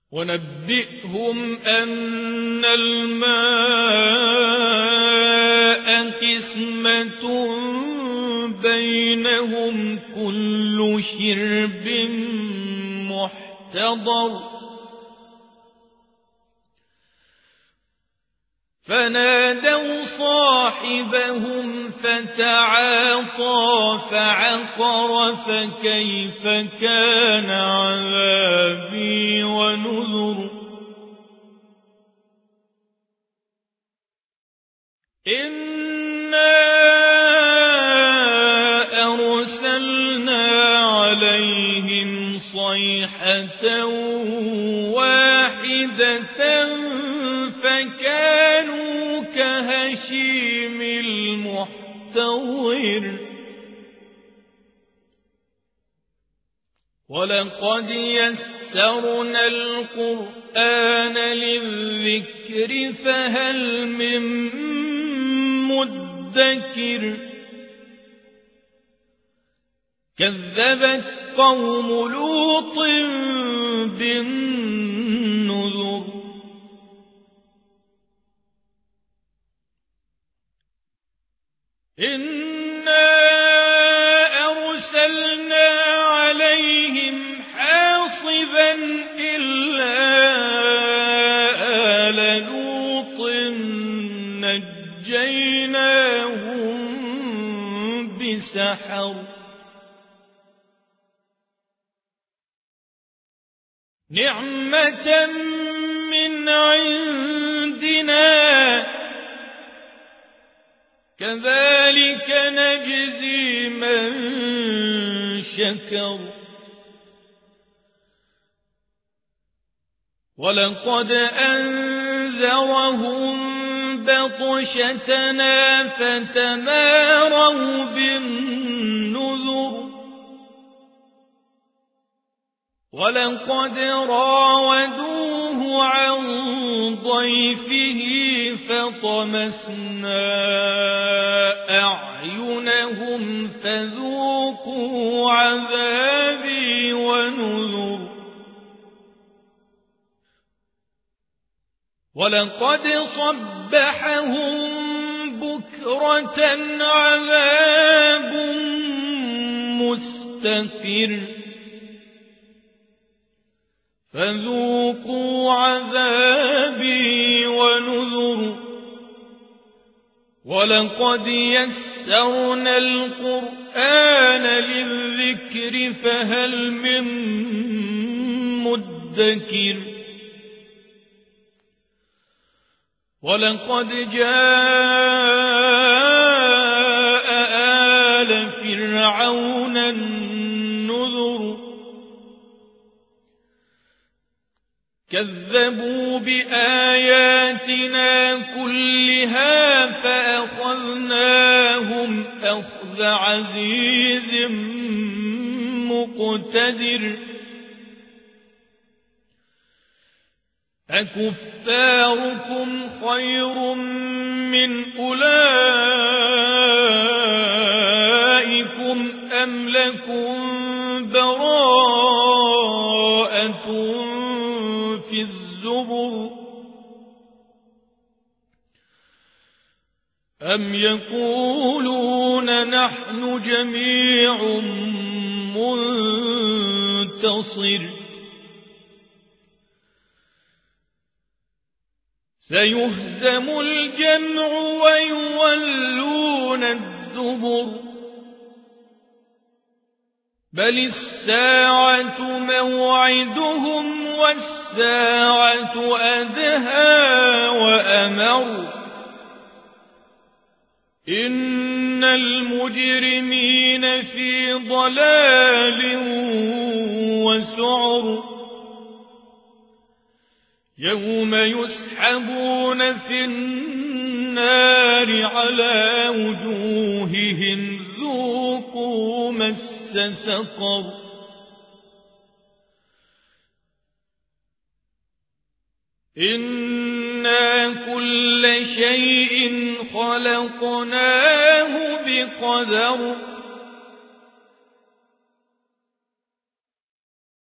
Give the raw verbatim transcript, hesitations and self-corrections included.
ونبئهم أن الماء قسمة بينهم كل شرب محتضر فنادوا صاحبهم فتعاطى فعقر فكيف كان عذابي ونذر إنا أرسلنا عليهم صيحة واحدة فكانوا كهشيم المحتضر ولقد يسرنا القرآن للذكر فهل من مدكر كذبت قوم لوط بالنذر إنا أرسلنا عليهم حاصبا إلا آل لوط نجيناهم بسحر نعمة من عندنا كذلك نجزي من شكر ولقد أنذرهم بطشتنا فتماروا بالنذر ولقد راودوه عن ضيفه فطمسنا أعينهم فذوقوا عذابي ونذر ولقد صبحهم بكرة عذاب مستقر فذوقوا عذابي ونذر ولقد يسرنا القرآن للذكر فهل من مدكر ولقد جاء آل فرعون النذر كذبوا بآياتنا كلها فأخذناهم أخذ عزيز مقتدر أكفاركم خير من أولئكم أم لكم براءة في الزبر أم يقولون نحن جميع منتصر سيهزم الجمع ويولون الدبر بل الساعة موعدهم والساعة أدهى وأمر إن المجرمين في ضلال وسعر يوم يسحبون في النار على وجوههم ذوقوا مس سقر إنا كل شيء خلقناه بقدر